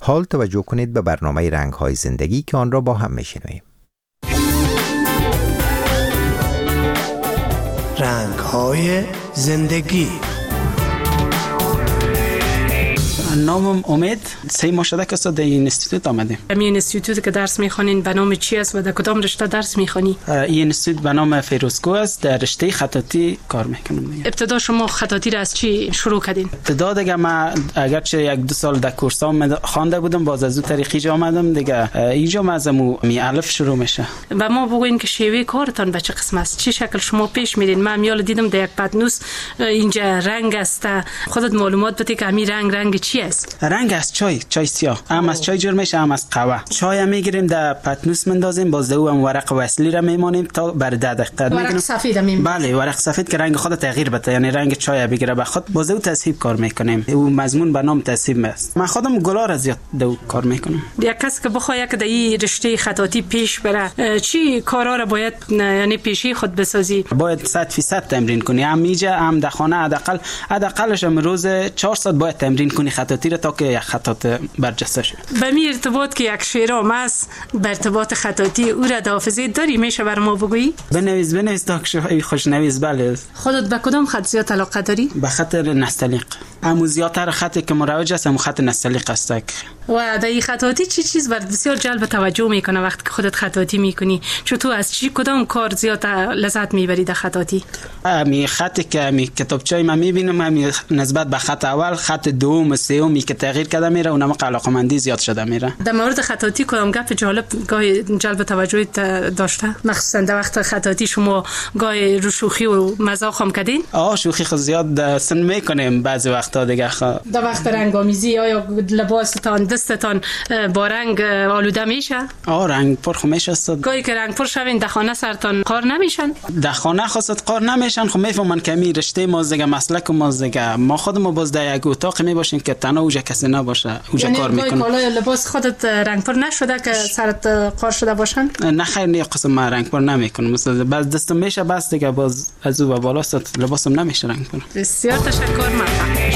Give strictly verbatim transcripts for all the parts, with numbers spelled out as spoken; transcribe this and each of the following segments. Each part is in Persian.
حال توجه کنید به برنامه رنگ‌های زندگی که آن را با هم می‌شنویم. رنگ‌های زندگی. نامم امید، سه ماه شده که استاد در این انستیتوت آمدیم. این انستیتوت که درس میخوانین به نام چی است و در کدام رشته درس میخوانی؟ این انستیتوت به نام فیروزکو است، در رشته خطاطی کار میکنم. ابتدا شما خطاطی را از چی شروع کردین؟ ابتدا دیگه من اگرچه یک دو سال در کورسام خوانده بودم، باز از اون طریقی جا آمدم دیگه. اینجا مزمو می الف شروع میشه. و ما بگوین که شیوه کارتان به چه قسم است؟ چه شکل شما پیش میرین؟ من میال دیدم در یک پتنوس اینجا رنگ است. خودت معلومات بده که همین رنگ رنگ چی است؟ رنگ از چای، چای سیاه. هم از چای جور میشه، هم از قهوه. چای میگیریم در پتنوس مندازیم، باز دو هم ورق وصلی را میمانیم تا بر ده دقیقه. ورق سفید میمونیم. بله، ورق سفید که رنگ خود تغییر بده، یعنی رنگ چای بگیره به خود. باز دو تصحیب کار میکنیم. اون مضمون به نام تصحیب است. من خودم گلا را زیاد دو کار میکنم. یک کس که بخواد که در این رشته خطاطی پیش بره، چی کارا را باید یعنی پیشی خود بسازی؟ باید صد درصد تمرین کنی. هم میجه هم در خانه حداقل حداقلش روز چهار ساعت باید تمرین کنی خطاطی را تا که یک خطاط برجسته شه. به می ارتباط که یک شعرام است، به ارتباط خطاطی او را حافظه داری، میشه بر ما بگویی؟ بنویس بنویس تا که خوشنویس. بله. خودت به کدام خط زیاد علاقه داری؟ به خط نستعلیق. امو زیادتر خطی که مروج است، امو خط نستعلیق است. و در این خطاطی چی چیز بر بسیار جلب توجه میکنه وقتی که خودت خطاطی میکنی؟ چون تو از چی کدام کار زیاد لذت میبری در خطاطی؟ امی خطی که امی کتابچه‌ای من میبینم، امی نسبت به خط اول، خط دوم، سومی که تغییر کرده میره، اونم علاقه‌مندی زیاد شده میره. در مورد خطاطی کدام گپ جالب گاهی جلب توجه داشته؟ مخصوصا در وقت خطاطی شما گاهی رو شوخی و مزاح هم کردین؟ آه شوخی خود زیاد سن میکنیم بعضی وقتا دیگه. در وقت رنگ‌آمیزی آیا لباستان دستتان با رنگ آلوده میشه؟ آه رنگ پر خو میشه استاد. گاهی که رنگ پر شوین در خانه سرتان قار نمیشن؟ در خانه خاصت قار نمیشن. خب میفهمن که می رشته ما زگه مسلک ما زگه ما خودمون باز در یک اتاق می باشیم که تنها اوجا کسی نباشه، اوجا یعنی کار میکنه. یعنی لباس خودت رنگ پر نشده که سرت قار شده باشن؟ نه خیر، نه قسم من رنگ پر نمیکنم. مثلا باز دستم میشه بس دیگه، باز از او و بالا است لباسم نمیشه رنگ پر. بسیار تشکر. موفق.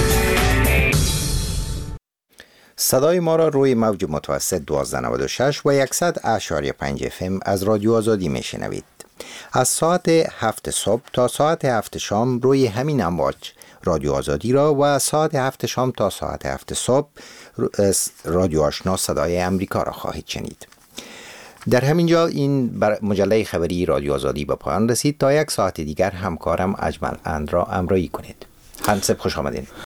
صدای ما را روی موج متوسط دوازده نود و شش و صد اشاری پنج اف ام از رادیو آزادی میشنوید. از ساعت هفت صبح تا ساعت هفت شام روی همین امواج رادیو آزادی را و از ساعت هفت شام تا ساعت هفت صبح رادیو آشنا صدای امریکا را خواهید شنید. در همین جا این مجله خبری رادیو آزادی به پایان رسید. تا یک ساعت دیگر همکارم اجمل اند را همراهی کنید. همسب خوش آمدین.